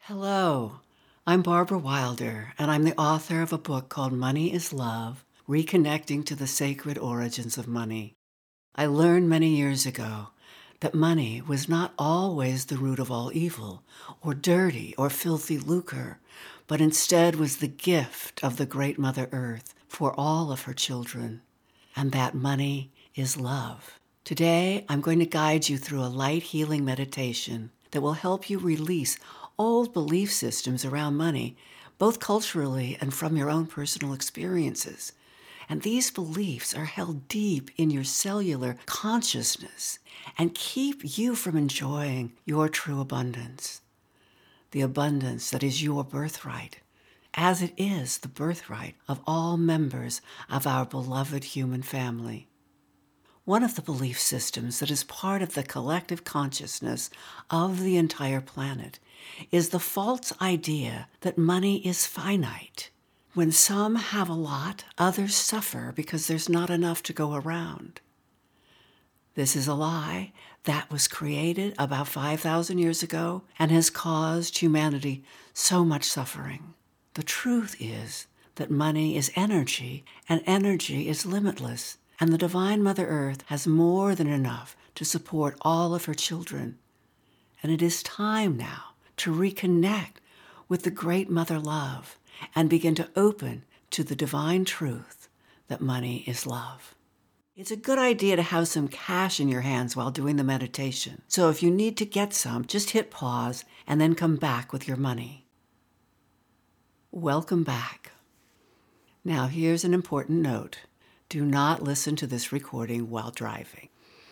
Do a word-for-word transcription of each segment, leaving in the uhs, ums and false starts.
Hello, I'm Barbara Wilder, and I'm the author of a book called Money is Love, Reconnecting to the Sacred Origins of Money. I learned many years ago that money was not always the root of all evil, or dirty or filthy lucre, but instead was the gift of the great Mother Earth for all of her children, and that money is love. Today, I'm going to guide you through a light healing meditation that will help you release old belief systems around money, both culturally and from your own personal experiences. And these beliefs are held deep in your cellular consciousness and keep you from enjoying your true abundance, the abundance that is your birthright, as it is the birthright of all members of our beloved human family. One of the belief systems that is part of the collective consciousness of the entire planet is the false idea that money is finite. When some have a lot, others suffer because there's not enough to go around. This is a lie that was created about five thousand years ago and has caused humanity so much suffering. The truth is that money is energy, and energy is limitless. And the Divine Mother Earth has more than enough to support all of her children. And it is time now to reconnect with the great Mother Love and begin to open to the divine truth that money is love. It's a good idea to have some cash in your hands while doing the meditation. So if you need to get some, just hit pause and then come back with your money. Welcome back. Now here's an important note. Do not listen to this recording while driving.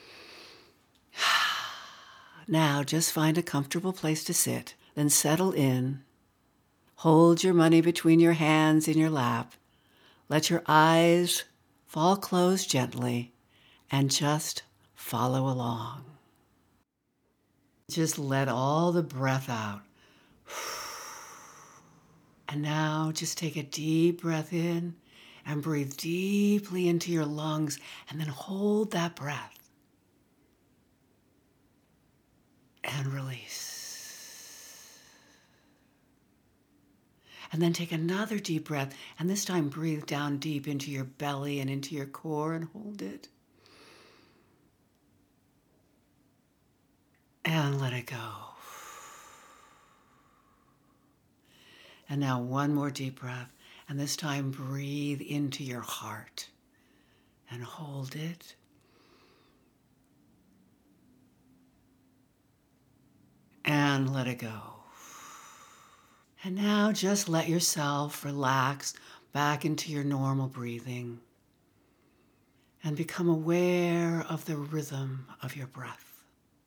Now just find a comfortable place to sit, then settle in. Hold your money between your hands in your lap. Let your eyes fall closed gently and just follow along. Just let all the breath out. And now just take a deep breath in and breathe deeply into your lungs, and then hold that breath. And release. And then take another deep breath, and this time breathe down deep into your belly and into your core and hold it. And let it go. And now one more deep breath. And this time breathe into your heart and hold it. And let it go. And now just let yourself relax back into your normal breathing and become aware of the rhythm of your breath.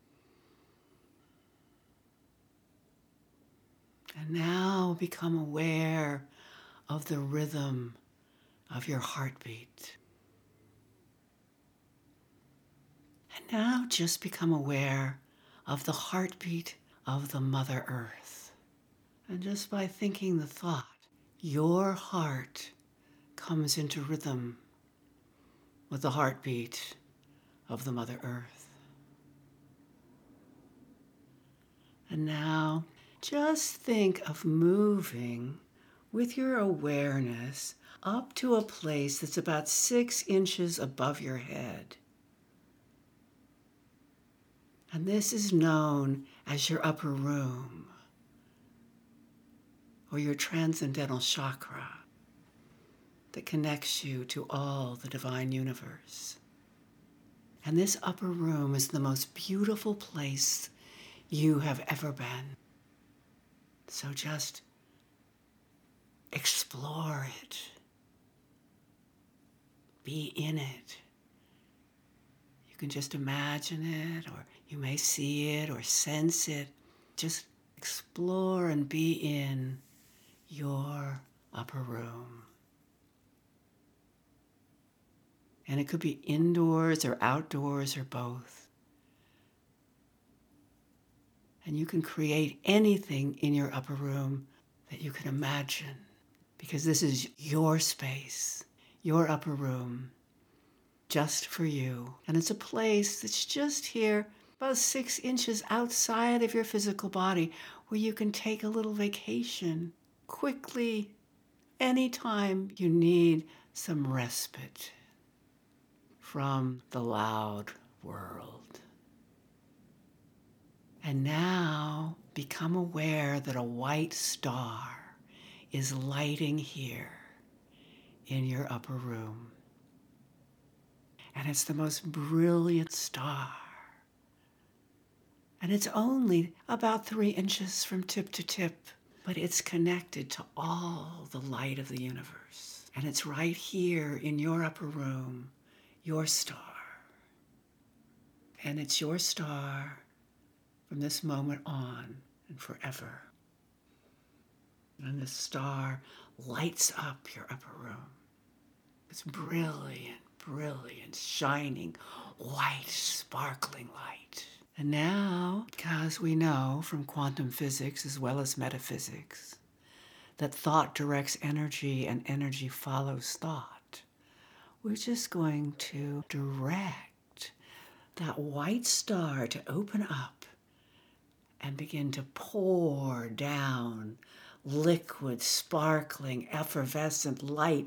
And now become aware of the rhythm of your heartbeat. And now just become aware of the heartbeat of the Mother Earth. And just by thinking the thought, your heart comes into rhythm with the heartbeat of the Mother Earth. And now just think of moving with your awareness up to a place that's about six inches above your head. And this is known as your upper room, or your transcendental chakra that connects you to all the divine universe. And this upper room is the most beautiful place you have ever been. So just explore it. Be in it. You can just imagine it, or you may see it or sense it. Just explore and be in your upper room. And it could be indoors or outdoors or both. And you can create anything in your upper room that you can imagine, because this is your space, your upper room, just for you. And it's a place that's just here about six inches outside of your physical body, where you can take a little vacation quickly anytime you need some respite from the loud world. And now become aware that a white star is lighting here in your upper room. And it's the most brilliant star. And it's only about three inches from tip to tip, but it's connected to all the light of the universe. And it's right here in your upper room, your star. And it's your star from this moment on and forever. And the star lights up your upper room. It's brilliant, brilliant, shining, white, sparkling light. And now, because we know from quantum physics as well as metaphysics that thought directs energy and energy follows thought, we're just going to direct that white star to open up and begin to pour down liquid, sparkling, effervescent light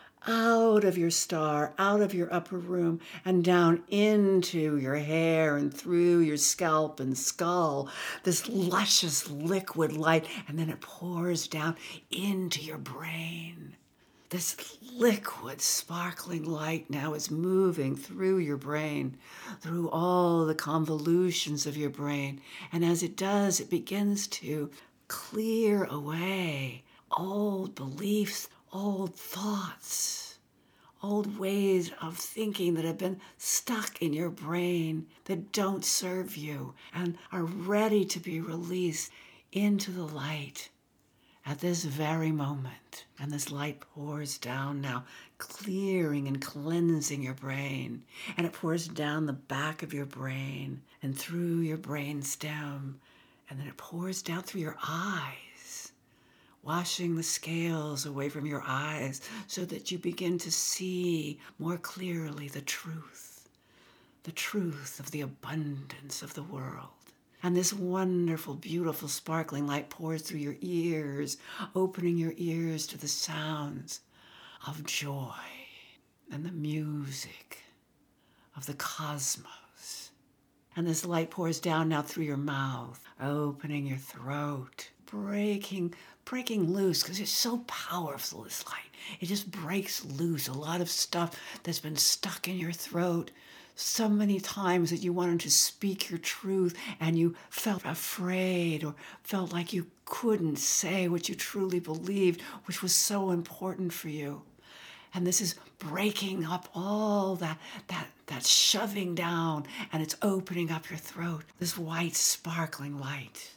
out of your star, out of your upper room, and down into your hair and through your scalp and skull. This luscious liquid light, and then it pours down into your brain. This liquid, sparkling light now is moving through your brain, through all the convolutions of your brain. And as it does, it begins to clear away old beliefs, old thoughts, old ways of thinking that have been stuck in your brain that don't serve you and are ready to be released into the light at this very moment. And this light pours down now, clearing and cleansing your brain. And it pours down the back of your brain and through your brain stem. And then it pours down through your eyes, washing the scales away from your eyes so that you begin to see more clearly the truth, the truth of the abundance of the world. And this wonderful, beautiful, sparkling light pours through your ears, opening your ears to the sounds of joy and the music of the cosmos. And this light pours down now through your mouth, opening your throat, breaking, breaking loose, because it's so powerful, this light. It just breaks loose a lot of stuff that's been stuck in your throat so many times that you wanted to speak your truth and you felt afraid or felt like you couldn't say what you truly believed, which was so important for you. And this is breaking up all that, that, that shoving down, and it's opening up your throat, this white sparkling light.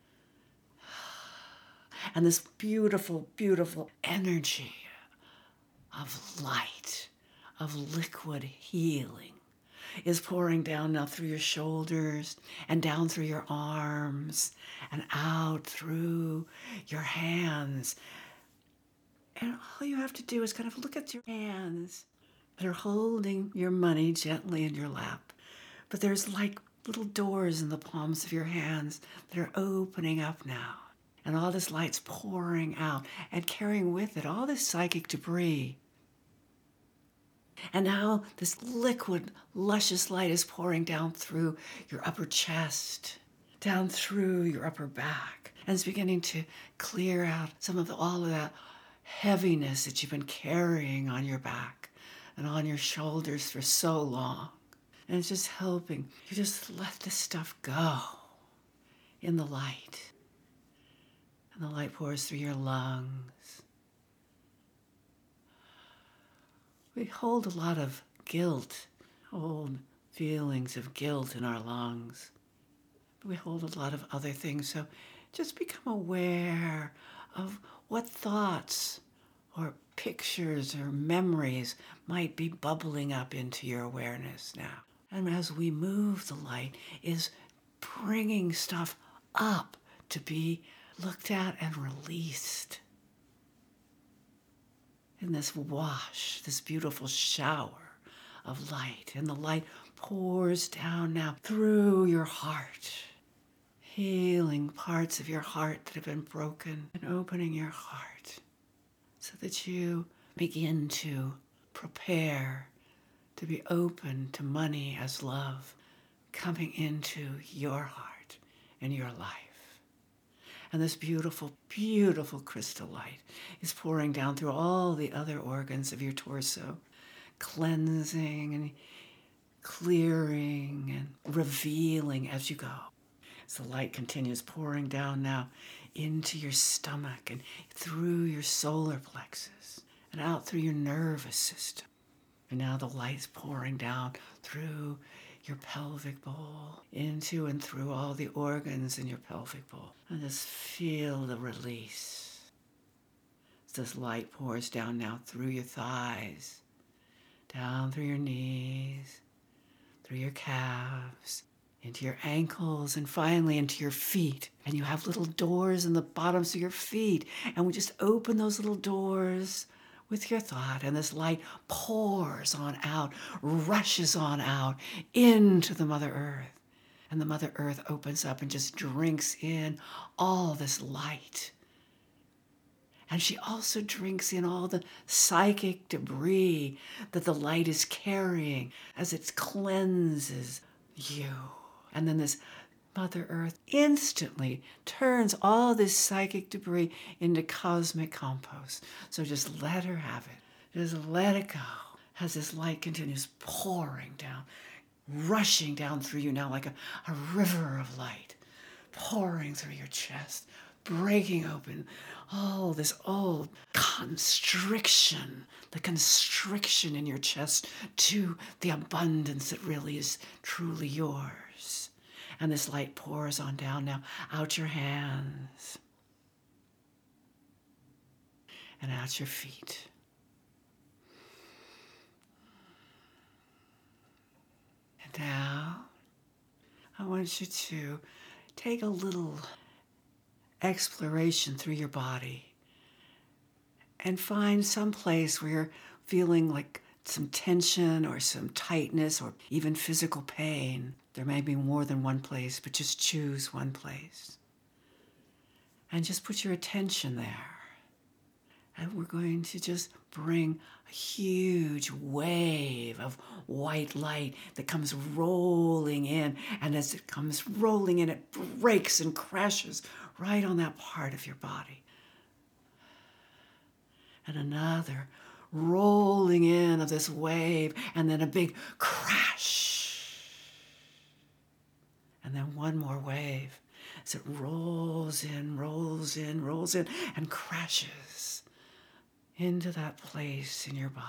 And this beautiful, beautiful energy of light, of liquid healing, is pouring down now through your shoulders and down through your arms and out through your hands. And all you have to do is kind of look at your hands that are holding your money gently in your lap. But there's like little doors in the palms of your hands that are opening up now. And all this light's pouring out and carrying with it all this psychic debris. And now this liquid, luscious light is pouring down through your upper chest, down through your upper back, and it's beginning to clear out some of the, all of that heaviness that you've been carrying on your back and on your shoulders for so long. And it's just helping you just let this stuff go in the light. And the light pours through your lungs. We hold a lot of guilt, old feelings of guilt in our lungs. We hold a lot of other things, so just become aware of what thoughts or pictures or memories might be bubbling up into your awareness now. And as we move, the light is bringing stuff up to be looked at and released. In this wash, this beautiful shower of light, and the light pours down now through your heart, healing parts of your heart that have been broken and opening your heart so that you begin to prepare to be open to money as love coming into your heart and your life. And this beautiful, beautiful crystal light is pouring down through all the other organs of your torso, cleansing and clearing and revealing as you go. As the light continues pouring down now into your stomach and through your solar plexus and out through your nervous system. And now the light's pouring down through your pelvic bowl, into and through all the organs in your pelvic bowl. And just feel the release. As this light pours down now through your thighs, down through your knees, through your calves, into your ankles, and finally into your feet. And you have little doors in the bottoms of your feet. And we just open those little doors with your thought, and this light pours on out, rushes on out into the Mother Earth. And the Mother Earth opens up and just drinks in all this light. And she also drinks in all the psychic debris that the light is carrying as it cleanses you. And then this Mother Earth instantly turns all this psychic debris into cosmic compost. So just let her have it. Just let it go as this light continues pouring down, rushing down through you now like a, a river of light, pouring through your chest, breaking open all this old constriction, the constriction in your chest to the abundance that really is truly yours. And this light pours on down now, out your hands and out your feet. And now, I want you to take a little exploration through your body and find some place where you're feeling like some tension or some tightness or even physical pain. There may be more than one place, but just choose one place. And just put your attention there. And we're going to just bring a huge wave of white light that comes rolling in. And as it comes rolling in, it breaks and crashes right on that part of your body. And another rolling in of this wave, and then a big crash. And then one more wave as it rolls in, rolls in, rolls in, and crashes into that place in your body.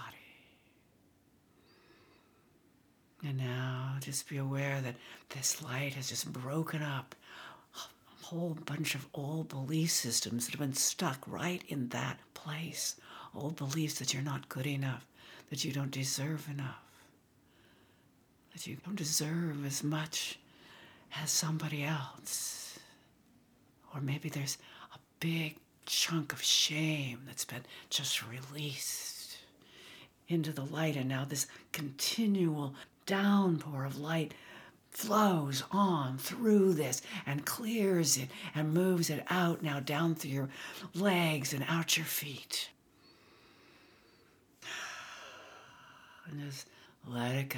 And now just be aware that this light has just broken up a whole bunch of old belief systems that have been stuck right in that place. Old beliefs that you're not good enough, that you don't deserve enough, that you don't deserve as much as somebody else. Or maybe there's a big chunk of shame that's been just released into the light, and now this continual downpour of light flows on through this and clears it and moves it out now down through your legs and out your feet. And just let it go.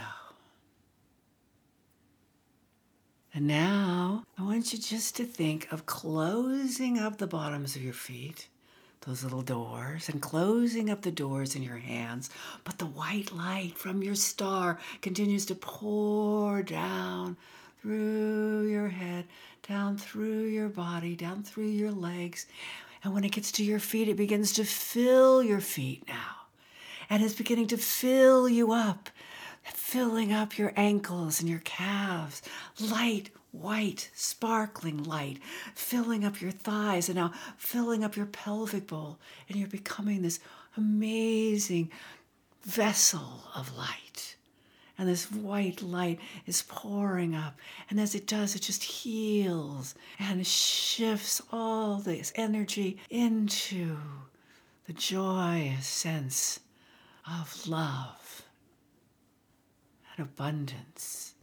And now I want you just to think of closing up the bottoms of your feet, those little doors, and closing up the doors in your hands. But the white light from your star continues to pour down through your head, down through your body, down through your legs. And when it gets to your feet, it begins to fill your feet now. And it's beginning to fill you up, filling up your ankles and your calves. Light, white, sparkling light, filling up your thighs and now filling up your pelvic bowl. And you're becoming this amazing vessel of light. And this white light is pouring up. And as it does, it just heals and shifts all this energy into the joyous sense of love and abundance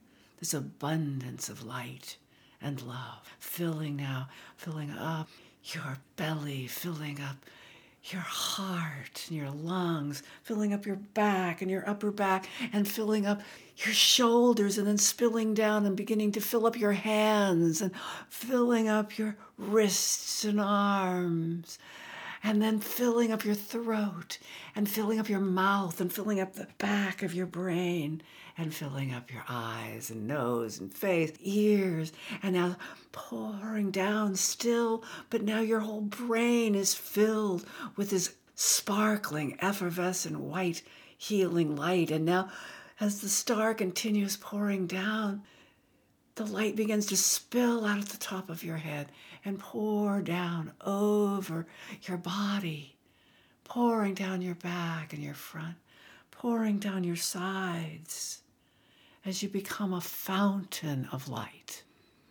this abundance of light and love, filling now, filling up your belly, filling up your heart and your lungs, filling up your back and your upper back, and filling up your shoulders, and then spilling down and beginning to fill up your hands, and filling up your wrists and arms, and then filling up your throat, and filling up your mouth, and filling up the back of your brain, and filling up your eyes and nose and face, ears, and now pouring down still, but now your whole brain is filled with this sparkling, effervescent, white, healing light. And now, as the star continues pouring down, the light begins to spill out at the top of your head and pour down over your body, pouring down your back and your front, pouring down your sides, as you become a fountain of light,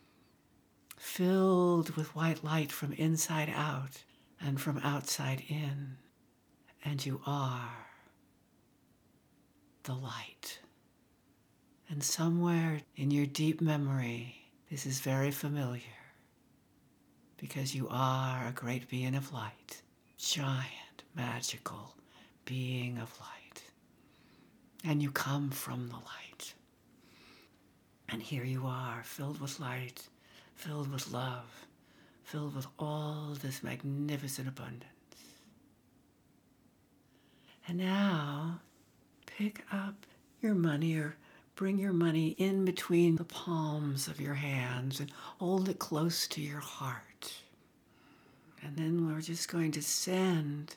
filled with white light from inside out and from outside in. And you are the light. And somewhere in your deep memory, this is very familiar, because you are a great being of light, giant, magical being of light. And you come from the light. And here you are, filled with light, filled with love, filled with all this magnificent abundance. And now, pick up your money, or bring your money in between the palms of your hands and hold it close to your heart. And then we're just going to send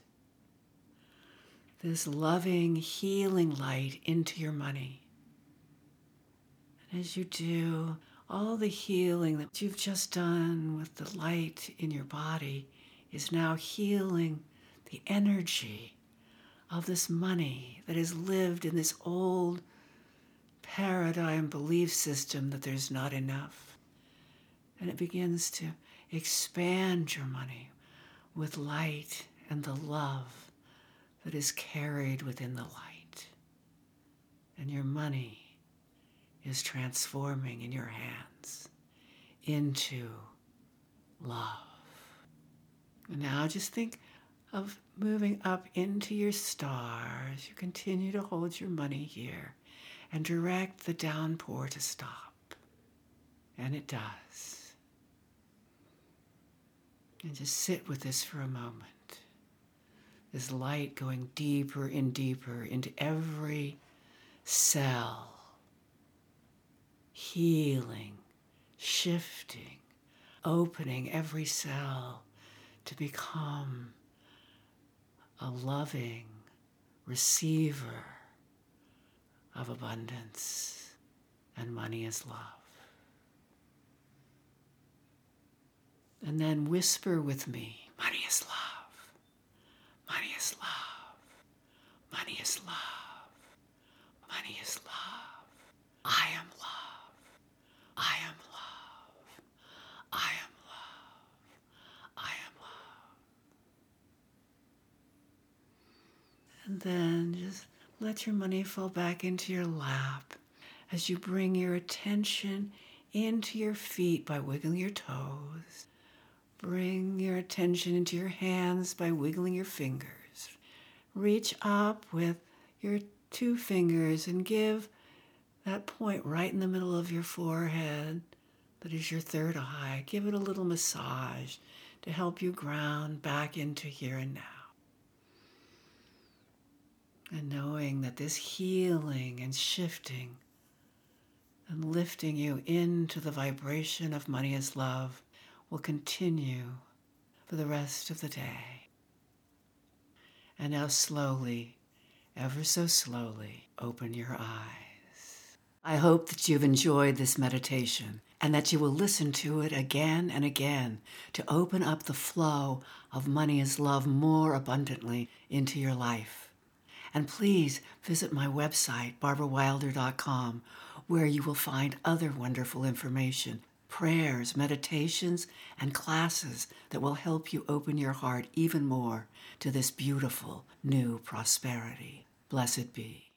this loving, healing light into your money. And as you do, all the healing that you've just done with the light in your body is now healing the energy of this money that has lived in this old paradigm belief system that there's not enough. And it begins to expand your money with light and the love that is carried within the light. And your money is transforming in your hands into love. And now just think of moving up into your stars. You continue to hold your money here and direct the downpour to stop. And it does. And just sit with this for a moment. This light going deeper and deeper into every cell, healing, shifting, opening every cell to become a loving receiver of abundance. And money is love. And then whisper with me, money is love, money is love, money is love, money is love, I am love, I am love, I am love, I am love. And then just let your money fall back into your lap as you bring your attention into your feet by wiggling your toes. Bring your attention into your hands by wiggling your fingers. Reach up with your two fingers and give that point right in the middle of your forehead, that is your third eye. Give it a little massage to help you ground back into here and now. And knowing that this healing and shifting and lifting you into the vibration of money is love will continue for the rest of the day. And now slowly, ever so slowly, open your eyes. I hope that you've enjoyed this meditation and that you will listen to it again and again to open up the flow of money is love more abundantly into your life. And please visit my website, barbara wilder dot com, where you will find other wonderful information, prayers, meditations, and classes that will help you open your heart even more to this beautiful new prosperity. Blessed be.